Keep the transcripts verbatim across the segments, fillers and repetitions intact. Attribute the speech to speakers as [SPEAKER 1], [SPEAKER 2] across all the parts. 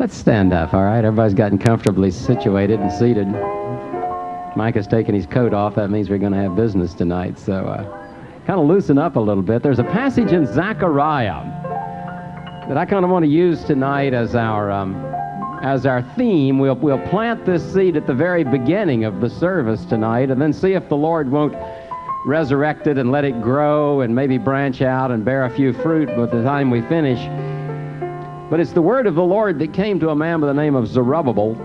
[SPEAKER 1] Let's stand up, all right? Everybody's gotten comfortably situated and seated. Mike has taken his coat off. That means we're going to have business tonight. So uh, kind of loosen up a little bit. There's a passage in Zechariah that I kind of want to use tonight as our um, as our theme. We'll, we'll plant this seed at the very beginning of the service tonight and then see if the Lord won't resurrect it and let it grow and maybe branch out and bear a few fruit by the time we finish. But it's the word of the Lord that came to a man by the name of Zerubbabel,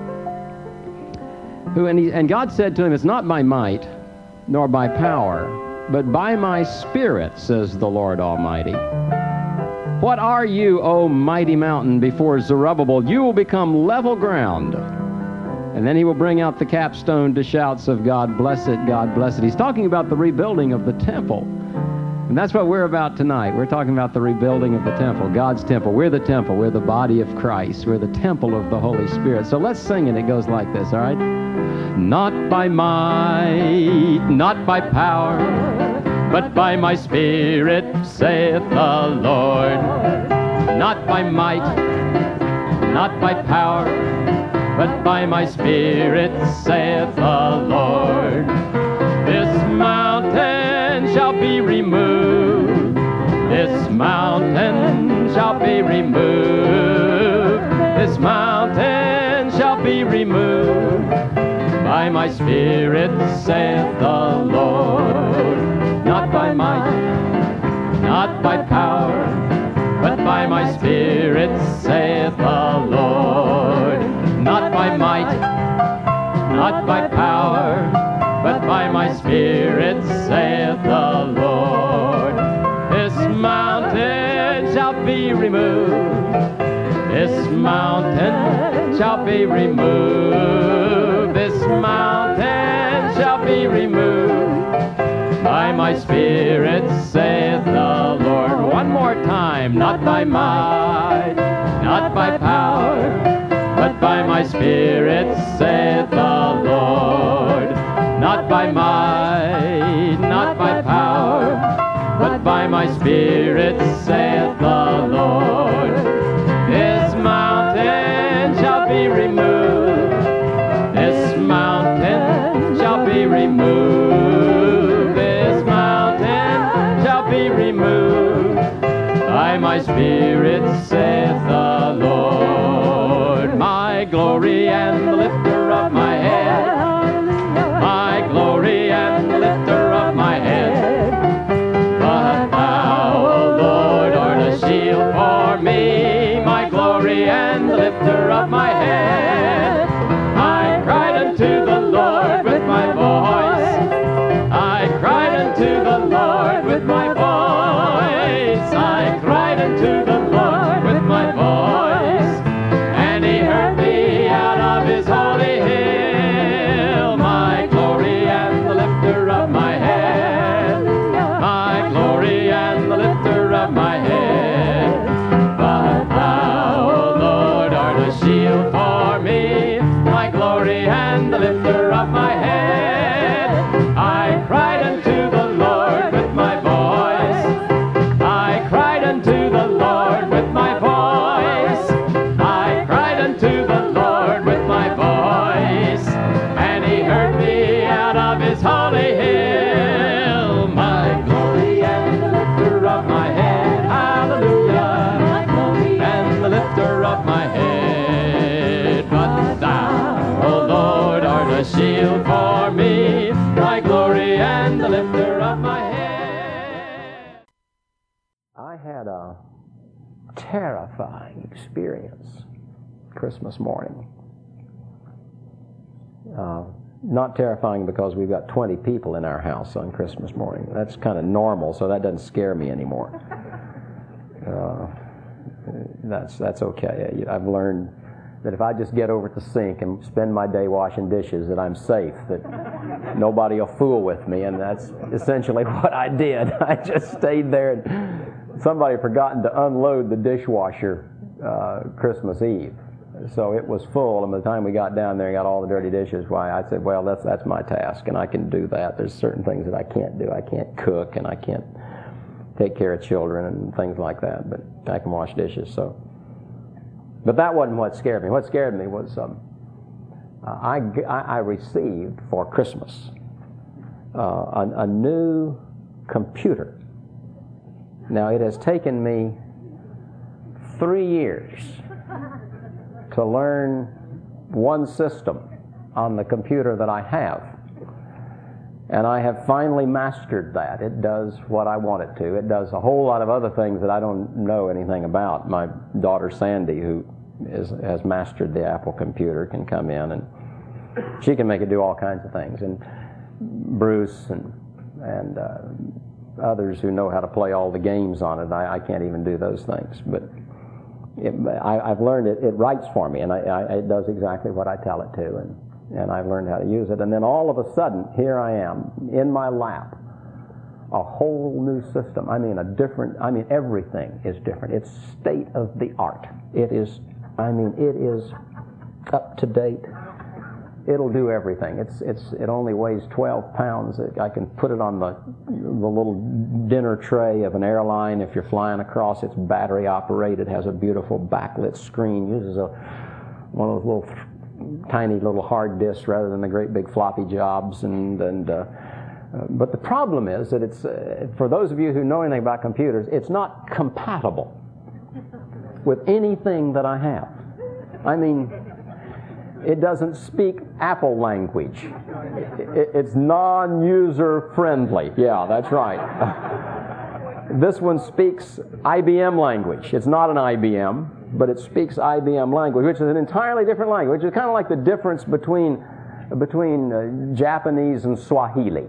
[SPEAKER 1] who, and, he, and God said to him, "It's not by might, nor by power, but by my Spirit, says the Lord Almighty. What are you, O mighty mountain, before Zerubbabel? You will become level ground." And then he will bring out the capstone to shouts of "God bless it, God bless it." He's talking about the rebuilding of the temple. And that's what we're about tonight. We're talking about the rebuilding of the temple, God's temple. We're the temple. We're the body of Christ. We're the temple of the Holy Spirit. So let's sing it. It goes like this, all right? Not by might, not by power, but by my Spirit, saith the Lord. Not by might, not by power, but by my Spirit, saith the Lord. This mountain shall be removed. This mountain shall be removed. This mountain shall be removed. By my Spirit, saith the Lord. Not by might, not by power, but by my Spirit, saith the Lord. Not by might, not by power, but by my Spirit, saith the Lord. This mountain shall be removed. This mountain shall be removed. This mountain shall be removed. By my Spirit, saith the Lord. One more time. Not by might, not by power, but by my Spirit, saith the Lord. Not by might, not by power, but by my Spirit, saith the Lord. This mountain shall be removed. This mountain shall be removed. This mountain shall be removed. By my Spirit, saith the Lord. My glory and the lifter of my head. My glory and the lifter of my head. But thou, O Lord, art a shield for me. My glory and the lifter of my head. I cried unto the Lord with my voice. I cried unto the Lord with my voice. I cried unto the Lord with my voice. And he heard me out of his holy hill. My glory and the lifter of my head. My glory and the lifter of my head. But thou, O Lord, art a shield for me. My glory and the lifter of my head. I cried unto the Lord with my voice. I cried unto the Lord with my voice. I cried unto the Lord with my voice. And he heard me out of his holy hill. My glory and the lifter of my head. Hallelujah. My glory and the lifter of my head. But thou, O Lord, art a shield for me. My glory and the lifter of my head. I had a terrifying experience Christmas morning. Uh, not terrifying because we've got twenty people in our house on Christmas morning. That's kind of normal, so that doesn't scare me anymore. Uh, that's that's okay. I've learned that if I just get over at the sink and spend my day washing dishes, that I'm safe, that nobody will fool with me, and that's essentially what I did. I just stayed there, and somebody had forgotten to unload the dishwasher uh, Christmas Eve. So it was full, and by the time we got down there and got all the dirty dishes, why, I said, well, that's that's my task, and I can do that. There's certain things that I can't do. I can't cook, and I can't take care of children and things like that, but I can wash dishes. So
[SPEAKER 2] But that wasn't what scared me. What scared me was um, I, I received for Christmas uh, a, a new computer. Now, it has taken me three years to learn one system on the computer that I have. And I have finally mastered that. It does what I want it to. It does a whole lot of other things that I don't know anything about. My daughter Sandy, who is, has mastered the Apple computer, can come in and she can make it do all kinds of things. And Bruce and, and uh, others who know how to play all the games on it, I, I can't even do those things. But it, I, I've learned it. It writes for me, and I, I, it does exactly what I tell it to. And And I've learned how to use it. And then all of a sudden, here I am, in my lap, a whole new system. I mean, a different, I mean, everything is different. It's state of the art. It is, I mean, it is up to date. It'll do everything. It's, it's, it only weighs twelve pounds. I can put it on the, the little dinner tray of an airline if you're flying across. It's battery operated, has a beautiful backlit screen, uses a, one of those little tiny little hard disks rather than the great big floppy jobs. And, and uh, uh, but the problem is that it's, uh, for those of you who know anything about computers, it's not compatible with anything that I have. I mean, it doesn't speak Apple language. It, it's non-user friendly. Yeah, that's right. This one speaks I B M language. It's not an I B M, but it speaks I B M language, which is an entirely different language. It's kind of like the difference between between uh, Japanese and Swahili.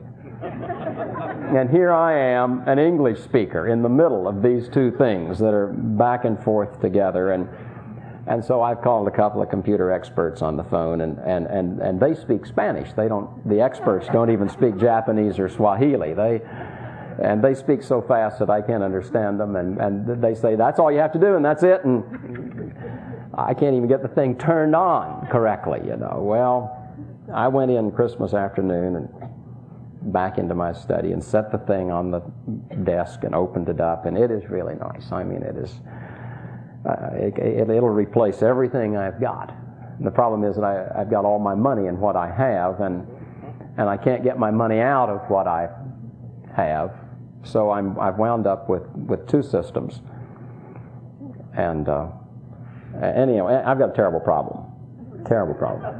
[SPEAKER 2] And here I am, an English speaker, in the middle of these two things that are back and forth together. And and so I've called a couple of computer experts on the phone, and, and, and, and they speak Spanish. They don't. The experts don't even speak Japanese or Swahili. They And they speak so fast that I can't understand them, and, and they say, that's all you have to do, and that's it, and I can't even get the thing turned on correctly, you know. Well, I went in Christmas afternoon and back into my study and set the thing on the desk and opened it up, and it is really nice. I mean, it is, uh, it, it, it'll replace everything I've got. And the problem is that I, I've got all my money in what I have, and and I can't get my money out of what I have. So I'm, I've wound up with, with two systems. And uh, anyway, I've got a terrible problem. Terrible problem.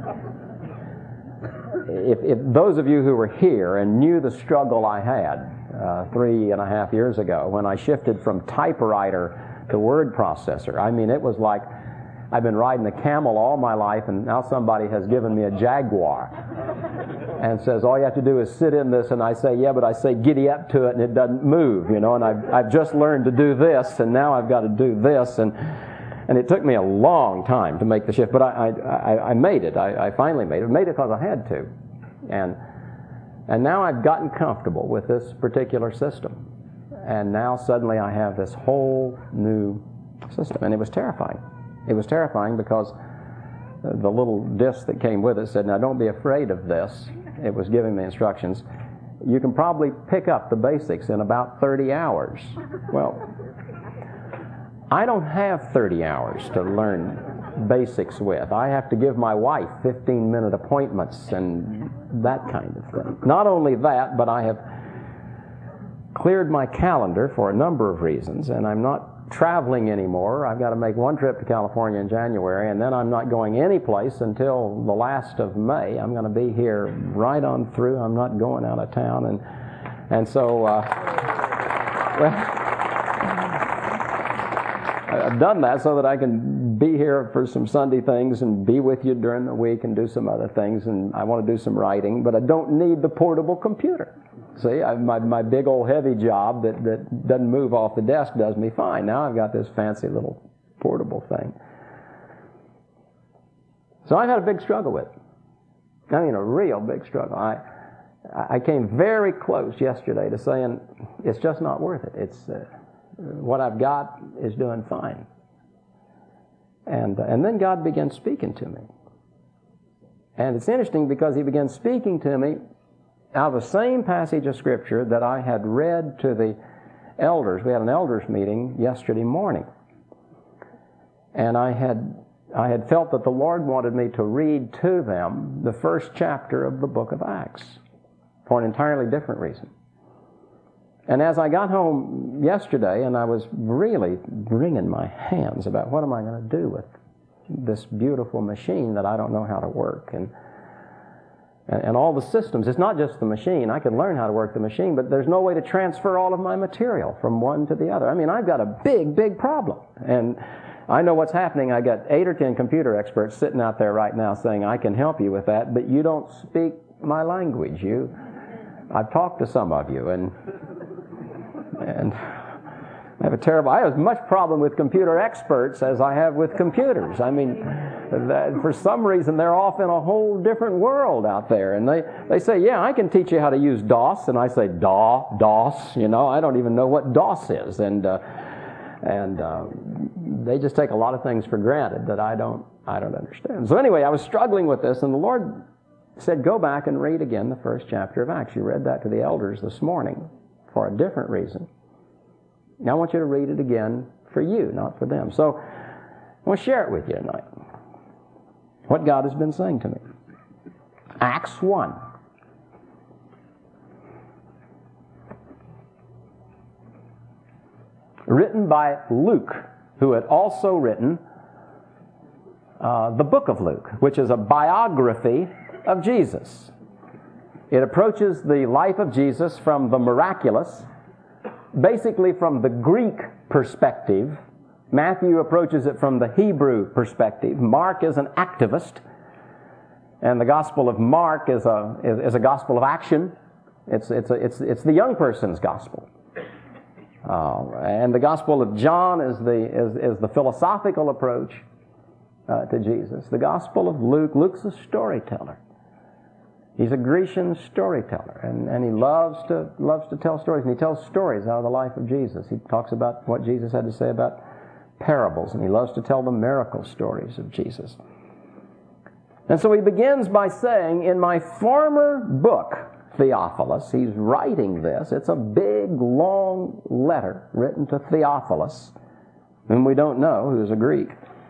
[SPEAKER 2] If, if those of you who were here and knew the struggle I had uh, three and a half years ago when I shifted from typewriter to word processor, I mean, it was like I've been riding a camel all my life, and now somebody has given me a Jaguar and says, all you have to do is sit in this, and I say, yeah, but I say giddy up to it, and it doesn't move, you know, and I've, I've just learned to do this, and now I've got to do this, and and it took me a long time to make the shift, but I I, I made it. I, I finally made it. I made it because I had to, and and now I've gotten comfortable with this particular system, and now suddenly I have this whole new system, and it was terrifying. It was terrifying because the little disc that came with it said, now don't be afraid of this. It was giving me instructions. You can probably pick up the basics in about thirty hours. Well, I don't have thirty hours to learn basics with. I have to give my wife fifteen-minute appointments and that kind of thing. Not only that, but I have cleared my calendar for a number of reasons, and I'm not traveling anymore. I've got to make one trip to California in January, and then I'm not going any place until the last of May. I'm going to be here right on through. I'm not going out of town, and and so uh, well, I've done that so that I can be here for some Sunday things and be with you during the week and do some other things, and I want to do some writing, but I don't need the portable computer. See, I, my, my big old heavy job that, that doesn't move off the desk does me fine. Now I've got this fancy little portable thing. So I've had a big struggle with it. I mean, a real big struggle. I I came very close yesterday to saying, it's just not worth it. It's uh, what I've got is doing fine. And, uh, and then God began speaking to me. And it's interesting because He began speaking to me out of the same passage of Scripture that I had read to the elders. We had an elders meeting yesterday morning. And I had I had felt that the Lord wanted me to read to them the first chapter of the book of Acts for an entirely different reason. And as I got home yesterday, and I was really wringing my hands about what am I going to do with this beautiful machine that I don't know how to work, and and all the systems. It's not just the machine. I can learn how to work the machine, but there's no way to transfer all of my material from one to the other. I mean, I've got a big, big problem. And I know what's happening. I got eight or ten computer experts sitting out there right now saying, I can help you with that, but you don't speak my language. You, I've talked to some of you, and and I have a terrible, I have as much problem with computer experts as I have with computers. I mean, that for some reason they're off in a whole different world out there. And they, they say, yeah, I can teach you how to use DOS. And I say, DAW, DOS, you know, I don't even know what DOS is. And uh, and uh, they just take a lot of things for granted that I don't, I don't understand. So anyway, I was struggling with this, and the Lord said, go back and read again the first chapter of Acts. You read that to the elders this morning for a different reason. Now I want you to read it again for you, not for them. So I want to share it with you tonight, what God has been saying to me. Acts one. Written by Luke, who had also written uh, the book of Luke, which is a biography of Jesus. It approaches the life of Jesus from the miraculous, basically from the Greek perspective. Matthew approaches it from the Hebrew perspective. Mark is an activist, and the Gospel of Mark is a is, is a gospel of action. It's it's a, it's it's the young person's gospel, uh, and the Gospel of John is the is is the philosophical approach uh, to Jesus. The Gospel of Luke, Luke's a storyteller. He's a Grecian storyteller, and, and he loves to loves to tell stories, and he tells stories out of the life of Jesus. He talks about what Jesus had to say about parables, and he loves to tell the miracle stories of Jesus. And so he begins by saying, in my former book, Theophilus, he's writing this. It's a big, long letter written to Theophilus, whom we don't know, who's a Greek.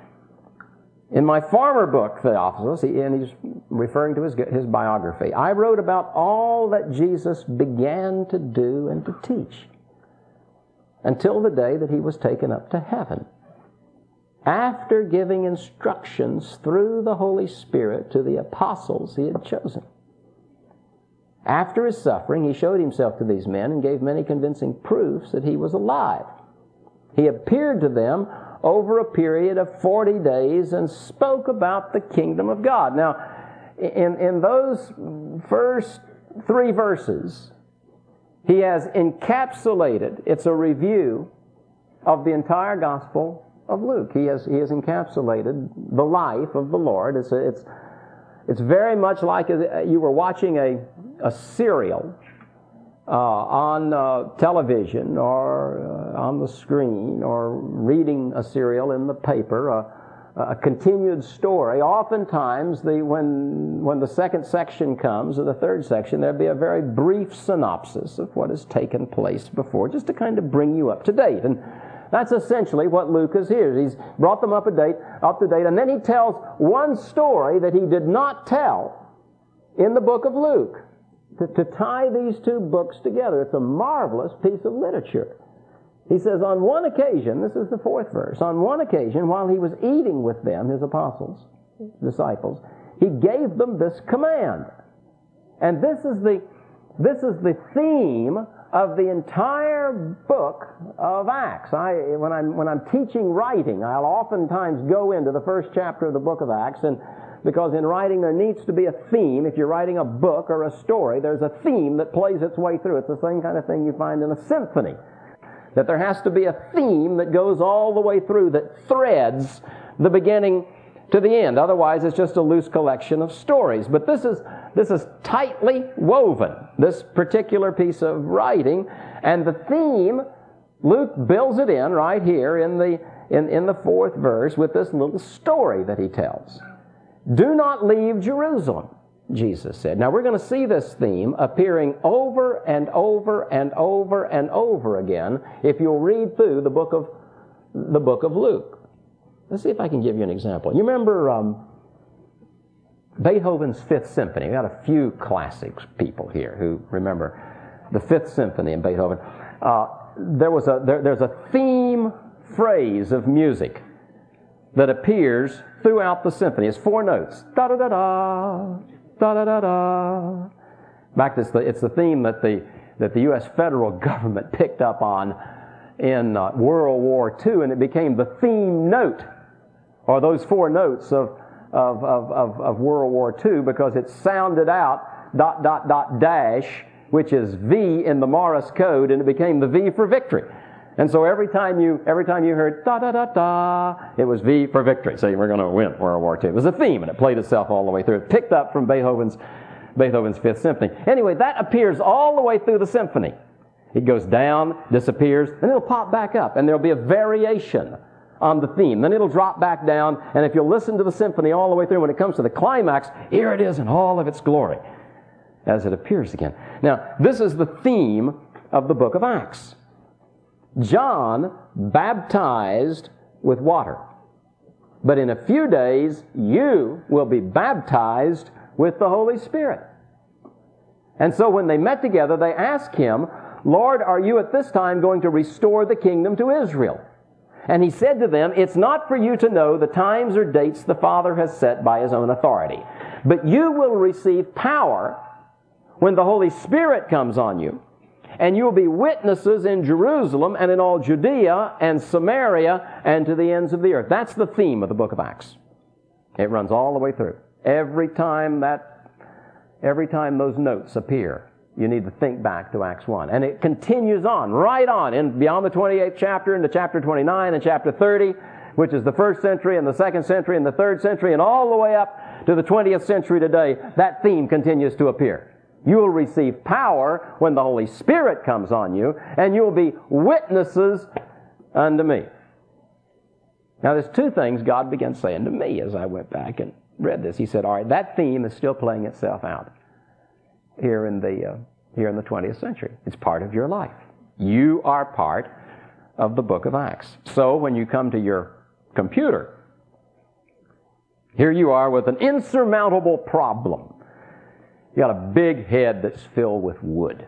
[SPEAKER 2] In my former book, Theophilus, he, and he's referring to his, his biography, I wrote about all that Jesus began to do and to teach until the day that he was taken up to heaven, after giving instructions through the Holy Spirit to the apostles he had chosen. After his suffering, he showed himself to these men and gave many convincing proofs that he was alive. He appeared to them over a period of forty days and spoke about the kingdom of God. Now, in, in those first three verses, he has encapsulated, it's a review of the entire Gospel of Luke. He has, he has encapsulated the life of the Lord. It's, a, it's, it's very much like a, you were watching a, a serial Uh, on uh, television or uh, on the screen, or reading a serial in the paper, uh, a continued story. Oftentimes, the, when, when the second section comes, or the third section, there'll be a very brief synopsis of what has taken place before, just to kind of bring you up to date. And that's essentially what Luke is here. He's brought them up to date, up to date, and then he tells one story that he did not tell in the book of Luke. To, to tie these two books together. It's a marvelous piece of literature. He says, on one occasion, this is the fourth verse, on one occasion, while he was eating with them, his apostles, disciples, he gave them this command. And this is the, this is the theme of the entire book of Acts. I, when I'm, when I'm teaching writing, I'll oftentimes go into the first chapter of the book of Acts, and because in writing there needs to be a theme. If you're writing a book or a story, there's a theme that plays its way through. It's the same kind of thing you find in a symphony. That there has to be a theme that goes all the way through, that threads the beginning to the end. Otherwise, it's just a loose collection of stories. But this is this is tightly woven, this particular piece of writing. And the theme, Luke builds it in right here in the in, in the fourth verse with this little story that he tells. Do not leave Jerusalem, Jesus said. Now we're going to see this theme appearing over and over and over and over again if you'll read through the book of the book of Luke. Let's see if I can give you an example. You remember um, Beethoven's Fifth Symphony? We got a few classics people here who remember the Fifth Symphony in Beethoven. Uh, there was a there, there's a theme phrase of music that appears throughout the symphony. It's four notes. Da da da da, da da da da. In fact, it's the it's the theme that the that the U S federal government picked up on in uh, World War Two, and it became the theme note, or those four notes of of of of, of World War Two, because it sounded out dot dot dot dash, which is V in the Morse code, and it became the V for victory. And so every time you every time you heard da da da da, it was V for victory. So we're going to win World War Two. It was a theme, and it played itself all the way through. It picked up from Beethoven's Beethoven's Fifth Symphony. Anyway, that appears all the way through the symphony. It goes down, disappears, and it'll pop back up, and there'll be a variation on the theme. Then it'll drop back down, and if you'll listen to the symphony all the way through, when it comes to the climax, here it is in all of its glory as it appears again. Now, this is the theme of the book of Acts. John baptized with water, but in a few days you will be baptized with the Holy Spirit. And so when they met together, they asked him, Lord, are you at this time going to restore the kingdom to Israel? And he said to them, it's not for you to know the times or dates the Father has set by his own authority, but you will receive power when the Holy Spirit comes on you, and you will be witnesses in Jerusalem and in all Judea and Samaria and to the ends of the earth. That's the theme of the book of Acts. It runs all the way through. Every time that, every time those notes appear, you need to think back to Acts one. And it continues on, right on, in beyond the twenty-eighth chapter into chapter twenty-nine and chapter thirty, which is the first century and the second century and the third century, and all the way up to the twentieth century today. That theme continues to appear. You will receive power when the Holy Spirit comes on you, and you will be witnesses unto me. Now, there's two things God began saying to me as I went back and read this. He said, all right, that theme is still playing itself out here in the uh, here in the twentieth century. It's part of your life. You are part of the book of Acts. So when you come to your computer, here you are with an insurmountable problem. You got a big head that's filled with wood.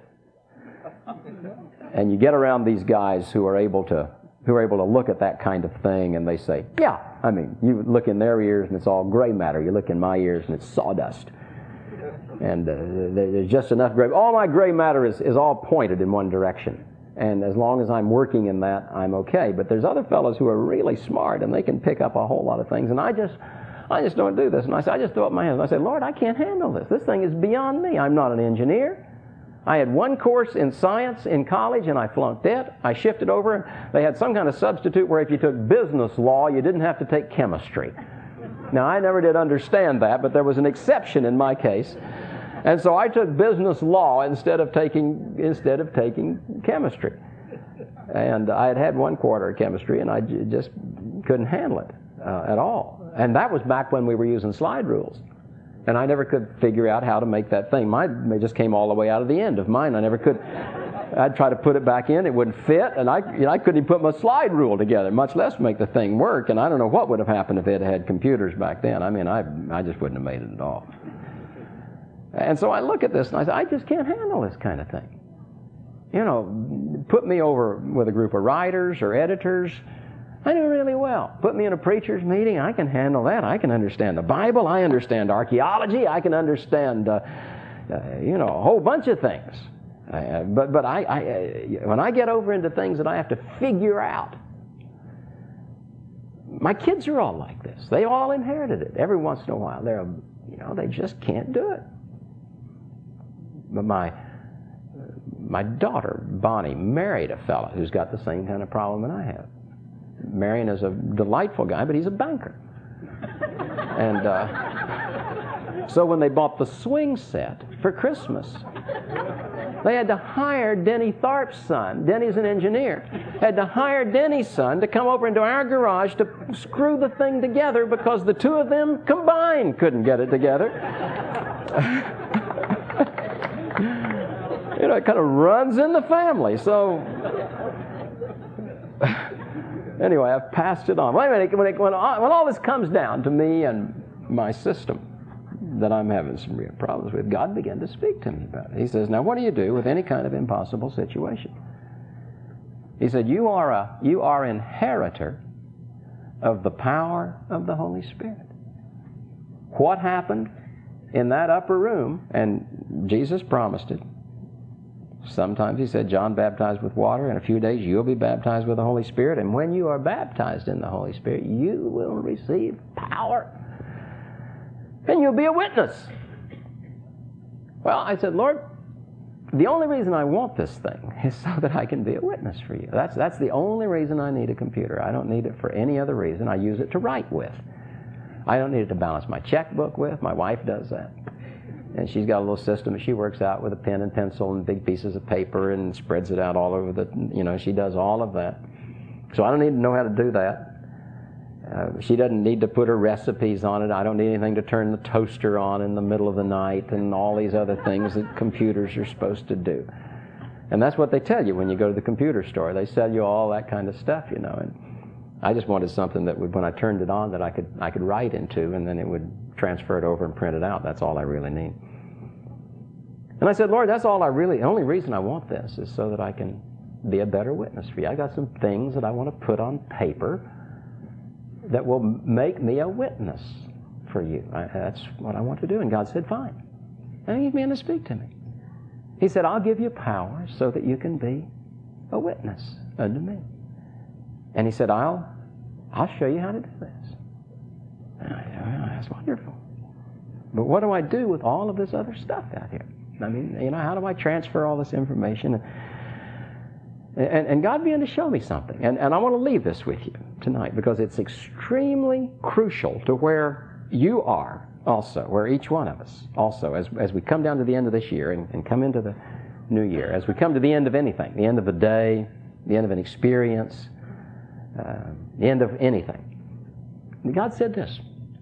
[SPEAKER 2] And you get around these guys who are able to who are able to look at that kind of thing, and they say, yeah, I mean, you look in their ears and it's all gray matter. You look in my ears and it's sawdust. And uh, there's just enough gray. All my gray matter is, is all pointed in one direction. And as long as I'm working in that, I'm okay. But there's other fellows who are really smart, and they can pick up a whole lot of things. And I just... I just don't do this. And I said, I just throw up my hands. And I said, Lord, I can't handle this. This thing is beyond me. I'm not an engineer. I had one course in science in college, and I flunked it. I shifted over. They had some kind of substitute where if you took business law, you didn't have to take chemistry. Now, I never did understand that, but there was an exception in my case. And so I took business law instead of taking instead of taking chemistry. And I had had one quarter of chemistry, and I j- just couldn't handle it uh, at all. And that was back when we were using slide rules. And I never could figure out how to make that thing. Mine just came all the way out of the end of mine. I never could. I'd try to put it back in. It wouldn't fit. And I, you know, I couldn't even put my slide rule together, much less make the thing work. And I don't know what would have happened if they had had computers back then. I mean, I, I just wouldn't have made it at all. And so I look at this and I say, I just can't handle this kind of thing. You know, put me over with a group of writers or editors. I do really well. Put me in a preacher's meeting, I can handle that. I can understand the Bible. I understand archaeology. I can understand, uh, uh, you know, a whole bunch of things. Uh, but but I, I uh, when I get over into things that I have to figure out, my kids are all like this. They all inherited it. Every once in a while, they're, you know, they just can't do it. But my my daughter Bonnie married a fellow who's got the same kind of problem that I have. Marion is a delightful guy, but he's a banker. And uh, so when they bought the swing set for Christmas, they had to hire Denny Tharp's son. Denny's an engineer. Had to hire Denny's son to come over into our garage to screw the thing together because the two of them combined couldn't get it together. You know, it kind of runs in the family. So... Anyway, I've passed it on. Wait a minute, when, it, when, all, when all this comes down to me and my system that I'm having some real problems with, God began to speak to me about it. He says, now what do you do with any kind of impossible situation? He said, you are a you are inheritor of the power of the Holy Spirit. What happened in that upper room, and Jesus promised it. Sometimes he said, John baptized with water. In a few days you'll be baptized with the Holy Spirit. And when you are baptized in the Holy Spirit, you will receive power. And you'll be a witness. Well, I said, Lord, the only reason I want this thing is so that I can be a witness for you. That's, that's the only reason I need a computer. I don't need it for any other reason. I use it to write with. I don't need it to balance my checkbook with. My wife does that. And she's got a little system that she works out with a pen and pencil and big pieces of paper and spreads it out all over the, you know, she does all of that. So I don't need to know how to do that. Uh, she doesn't need to put her recipes on it. I don't need anything to turn the toaster on in the middle of the night and all these other things that computers are supposed to do. And that's what they tell you when you go to the computer store. They sell you all that kind of stuff, you know. And I just wanted something that would, when I turned it on, that I could I could write into, and then it would transfer it over and print it out. That's all I really need. And I said, Lord, that's all I really, the only reason I want this is so that I can be a better witness for you. I got some things that I want to put on paper that will make me a witness for you. I, that's what I want to do. And God said, fine. And he began to speak to me. He said, I'll give you power so that you can be a witness unto me. And he said, I'll, I'll show you how to do this. And I said, well, that's wonderful. But what do I do with all of this other stuff out here? I mean, you know, how do I transfer all this information? And, and God began to show me something. And, and I want to leave this with you tonight because it's extremely crucial to where you are also, where each one of us also, as, as we come down to the end of this year and, and come into the new year, as we come to the end of anything, the end of a day, the end of an experience, uh, the end of anything. And God said this.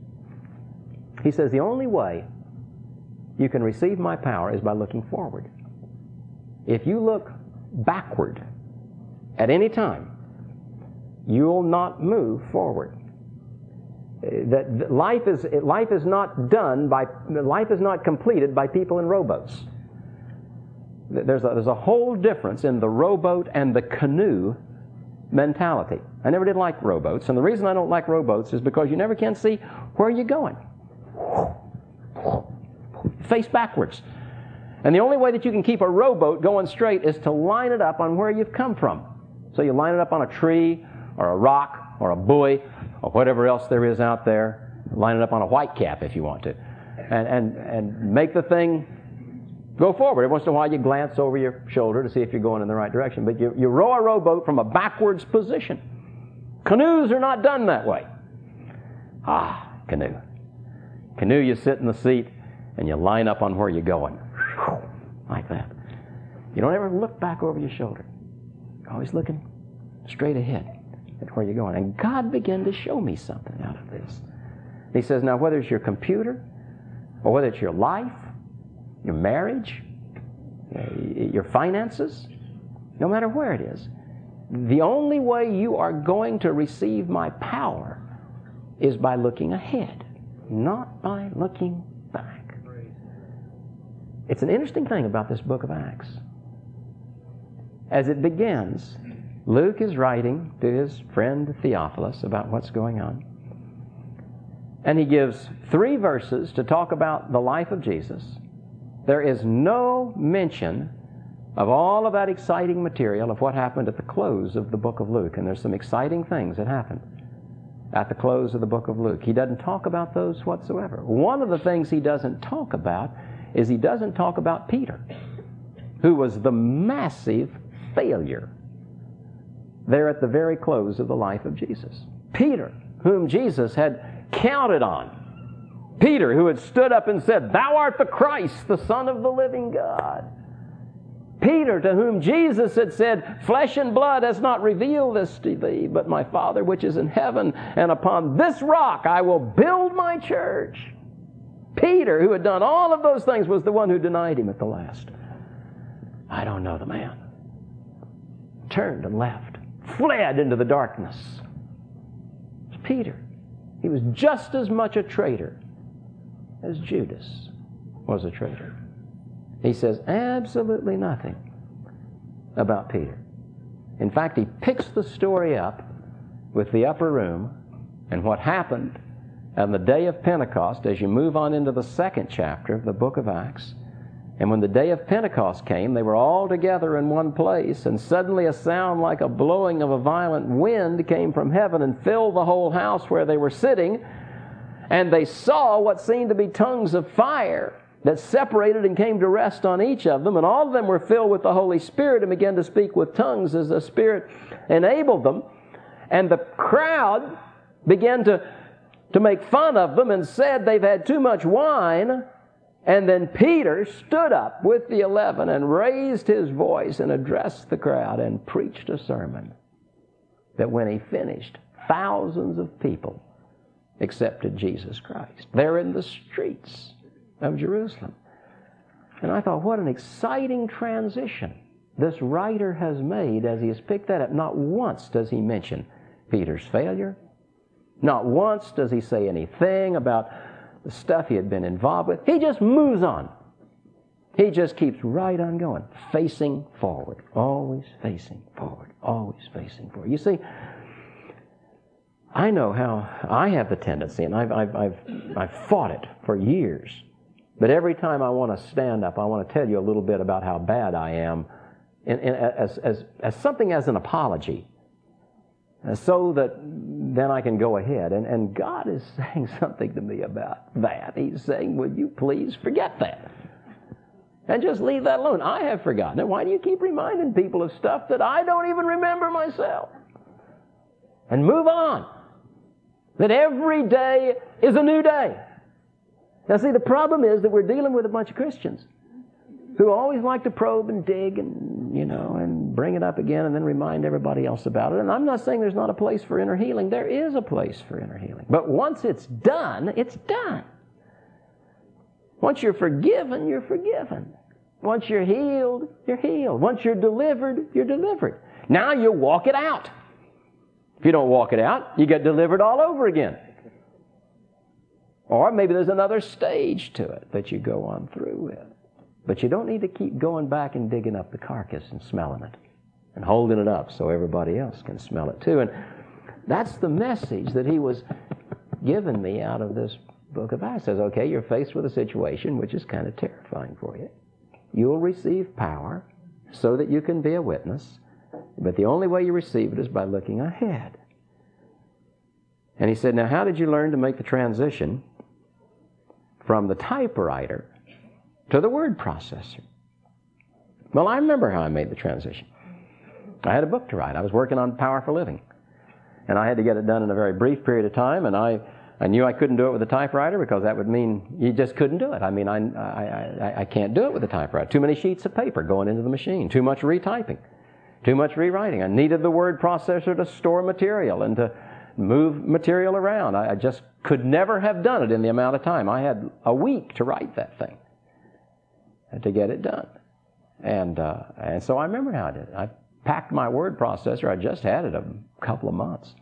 [SPEAKER 2] He says, the only way you can receive my power is by looking forward. If you look backward at any time, you'll not move forward. That life is life is not done by life is not completed by people in rowboats. There's a, there's a whole difference in the rowboat and the canoe mentality. I never did like rowboats, and the reason I don't like rowboats is because you never can see where you're going. Face backwards. And the only way that you can keep a rowboat going straight is to line it up on where you've come from. So you line it up on a tree or a rock or a buoy or whatever else there is out there. Line it up on a white cap if you want to. And, and, and make the thing go forward. Every once in a while you glance over your shoulder to see if you're going in the right direction. But you, you row a rowboat from a backwards position. Canoes are not done that way. Ah, canoe. Canoe, you sit in the seat and you line up on where you're going. Like that. You don't ever look back over your shoulder. You're always looking straight ahead at where you're going. And God began to show me something out of this. He says, now whether it's your computer or whether it's your life, your marriage, your finances, no matter where it is, the only way you are going to receive my power is by looking ahead, not by looking back. It's an interesting thing about this book of Acts. As it begins, Luke is writing to his friend Theophilus about what's going on. And he gives three verses to talk about the life of Jesus. There is no mention of all of that exciting material of what happened at the close of the book of Luke. And there's some exciting things that happened at the close of the book of Luke. He doesn't talk about those whatsoever. One of the things he doesn't talk about is he doesn't talk about Peter, who was the massive failure there at the very close of the life of Jesus. Peter, whom Jesus had counted on. Peter, who had stood up and said, "Thou art the Christ, the Son of the living God." Peter, to whom Jesus had said, "Flesh and blood has not revealed this to thee, but my Father which is in heaven, and upon this rock I will build my church." Peter, who had done all of those things, was the one who denied him at the last. I don't know the man. Turned and left, fled into the darkness, Peter. He was just as much a traitor as Judas was a traitor. He says absolutely nothing about Peter. In fact, he picks the story up with the upper room and what happened on the day of Pentecost as you move on into the second chapter of the book of Acts. And when the day of Pentecost came, they were all together in one place, and suddenly a sound like a blowing of a violent wind came from heaven and filled the whole house where they were sitting. And they saw what seemed to be tongues of fire that separated and came to rest on each of them. And all of them were filled with the Holy Spirit and began to speak with tongues as the Spirit enabled them. And the crowd began to, to make fun of them and said they've had too much wine. And then Peter stood up with the eleven and raised his voice and addressed the crowd and preached a sermon that when he finished, thousands of people accepted Jesus Christ. They're in the streets of Jerusalem. And I thought, what an exciting transition this writer has made as he has picked that up. Not once does he mention Peter's failure. Not once does he say anything about the stuff he had been involved with. He just moves on. He just keeps right on going, facing forward, always facing forward, always facing forward. You see, I know how I have the tendency, and I've, I've, I've, I've fought it for years, but every time I want to stand up, I want to tell you a little bit about how bad I am in, in, as, as, as something as an apology, so that then I can go ahead. And, and God is saying something to me about that. He's saying, would you please forget that? And just leave that alone. I have forgotten it. Why do you keep reminding people of stuff that I don't even remember myself? And move on. That every day is a new day. Now see, the problem is that we're dealing with a bunch of Christians who always like to probe and dig and, you know, and bring it up again and then remind everybody else about it. And I'm not saying there's not a place for inner healing. There is a place for inner healing. But once it's done, it's done. Once you're forgiven, you're forgiven. Once you're healed, you're healed. Once you're delivered, you're delivered. Now you walk it out. If you don't walk it out, you get delivered all over again. Or maybe there's another stage to it that you go on through with. But you don't need to keep going back and digging up the carcass and smelling it and holding it up so everybody else can smell it too. And that's the message that he was giving me out of this book of Acts. He says, okay, you're faced with a situation which is kind of terrifying for you. You'll receive power so that you can be a witness. But the only way you receive it is by looking ahead. And he said, now how did you learn to make the transition from the typewriter to the word processor? Well, I remember how I made the transition. I had a book to write. I was working on Power for Living. And I had to get it done in a very brief period of time. And I, I knew I couldn't do it with a typewriter because that would mean you just couldn't do it. I mean, I, I, I, I can't do it with a typewriter. Too many sheets of paper going into the machine. Too much retyping. Too much rewriting. I needed the word processor to store material and to move material around. I, I just could never have done it in the amount of time. I had a week to write that thing and to get it done. And, uh, and so I remember how I did it. I packed my word processor. I just had it a couple of months.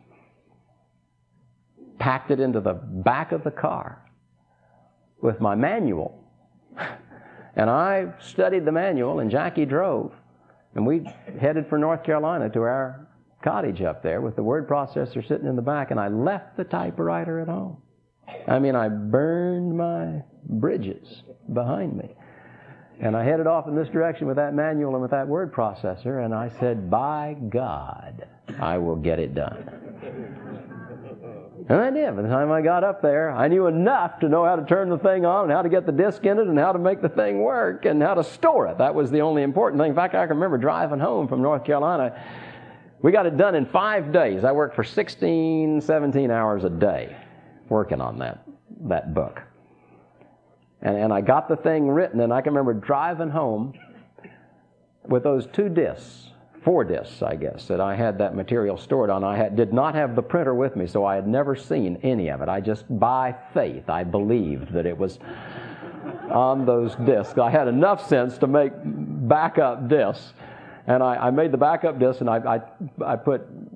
[SPEAKER 2] Packed it into the back of the car with my manual. And I studied the manual, and Jackie drove. And we headed for North Carolina to our cottage up there with the word processor sitting in the back, and I left the typewriter at home. I mean, I burned my bridges behind me. And I headed off in this direction with that manual and with that word processor, and I said, by God, I will get it done. And I did. By the time I got up there, I knew enough to know how to turn the thing on and how to get the disc in it and how to make the thing work and how to store it. That was the only important thing. In fact, I can remember driving home from North Carolina. We got it done in five days. I worked for sixteen, seventeen hours a day working on that, that book. And, and I got the thing written, and I can remember driving home with those two discs, four discs, I guess, that I had that material stored on. I had, did not have the printer with me, so I had never seen any of it. I just, by faith, I believed that it was on those discs. I had enough sense to make backup discs. And I, I made the backup disc, and I, I, I put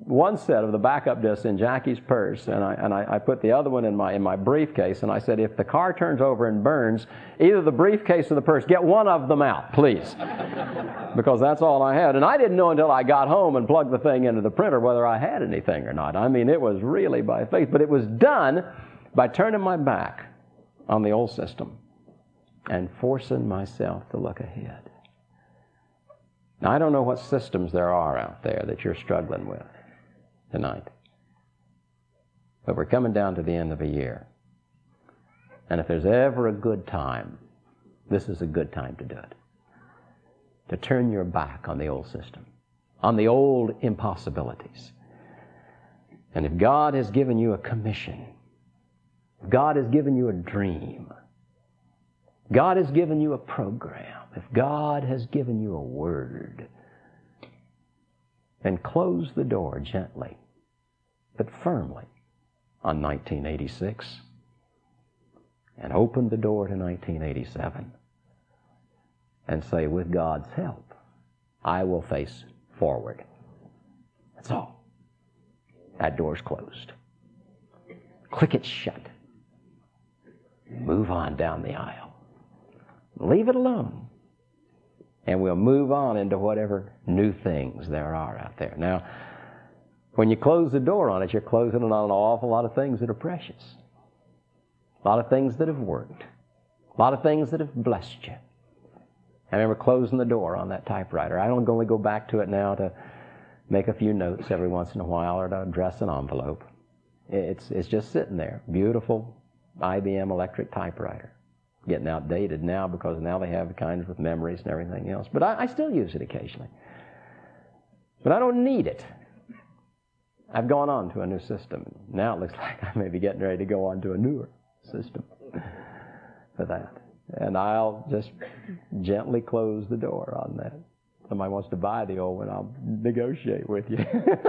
[SPEAKER 2] one set of the backup discs in Jackie's purse, and I and I, I put the other one in my in my briefcase, and I said, if the car turns over and burns, either the briefcase or the purse, get one of them out, please. Because that's all I had. And I didn't know until I got home and plugged the thing into the printer whether I had anything or not. I mean, it was really by faith. But it was done by turning my back on the old system and forcing myself to look ahead. Now, I don't know what systems there are out there that you're struggling with tonight. But we're coming down to the end of a year. And if there's ever a good time, this is a good time to do it. To turn your back on the old system, on the old impossibilities. And if God has given you a commission, if God has given you a dream, God has given you a program, if God has given you a word, then close the door gently, but firmly on nineteen eighty-six, and open the door to nineteen eighty-seven, and say, with God's help, I will face forward. That's all. That door's closed. Click it shut. Move on down the aisle. Leave it alone. And we'll move on into whatever new things there are out there. Now, when you close the door on it, you're closing it on an awful lot of things that are precious. A lot of things that have worked. A lot of things that have blessed you. I remember closing the door on that typewriter. I don't only go back to it now to make a few notes every once in a while or to address an envelope. It's, it's just sitting there. Beautiful I B M electric typewriter. Getting outdated now because now they have the kinds with memories and everything else. But I, I still use it occasionally. But I don't need it. I've gone on to a new system. Now it looks like I may be getting ready to go on to a newer system for that. And I'll just gently close the door on that. Somebody wants to buy the old one, I'll negotiate with you.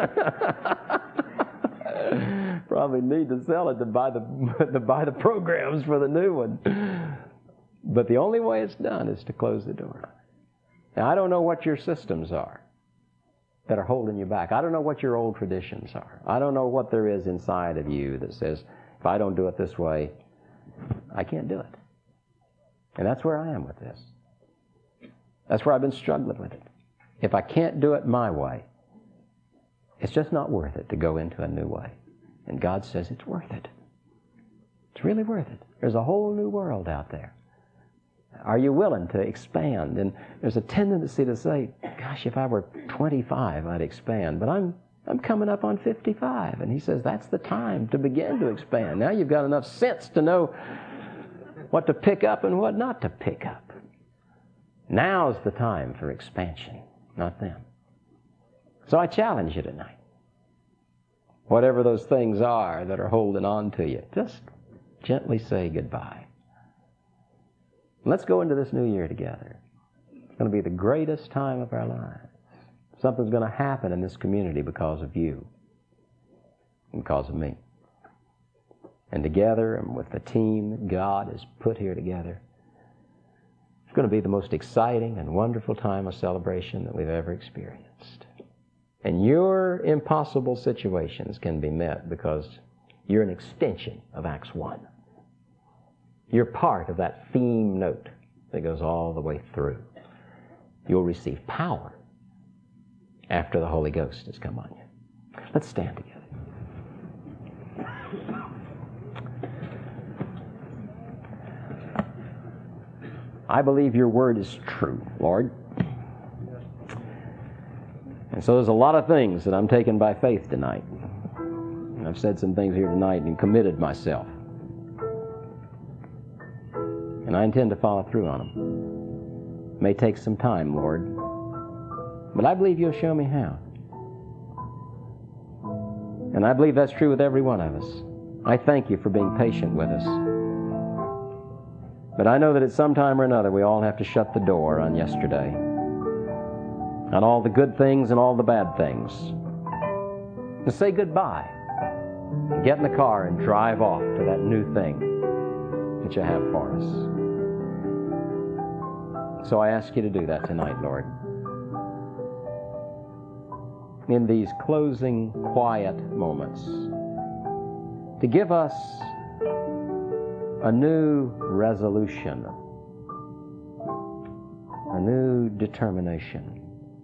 [SPEAKER 2] Probably need to sell it to buy the to buy the programs for the new one. But the only way it's done is to close the door. Now, I don't know what your systems are that are holding you back. I don't know what your old traditions are. I don't know what there is inside of you that says, if I don't do it this way, I can't do it. And that's where I am with this. That's where I've been struggling with it. If I can't do it my way, it's just not worth it to go into a new way. And God says it's worth it. It's really worth it. There's a whole new world out there. Are you willing to expand? And there's a tendency to say, gosh, if I were twenty-five, I'd expand. But I'm I'm coming up on fifty-five. And he says that's the time to begin to expand. Now you've got enough sense to know what to pick up and what not to pick up. Now's the time for expansion, not then. So I challenge you tonight. Whatever those things are that are holding on to you, just gently say goodbye. Let's go into this new year together. It's going to be the greatest time of our lives. Something's going to happen in this community because of you and because of me. And together and with the team that God has put here together, it's going to be the most exciting and wonderful time of celebration that we've ever experienced. And your impossible situations can be met because you're an extension of Acts one. You're part of that theme note that goes all the way through. You'll receive power after the Holy Ghost has come on you. Let's stand together. I believe your word is true, Lord. And so there's a lot of things that I'm taking by faith tonight. And I've said some things here tonight and committed myself. And I intend to follow through on them. It may take some time, Lord. But I believe you'll show me how. And I believe that's true with every one of us. I thank you for being patient with us. But I know that at some time or another we all have to shut the door on yesterday. On all the good things and all the bad things. And say goodbye. And get in the car and drive off to that new thing that you have for us. So I ask you to do that tonight, Lord. in these closing quiet moments to give us a new resolution, a new determination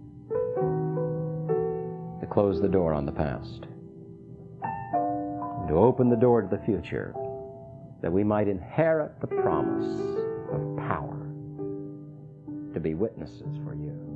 [SPEAKER 2] to close the door on the past, and to open the door to the future, that we might inherit the promise of power to be witnesses for you.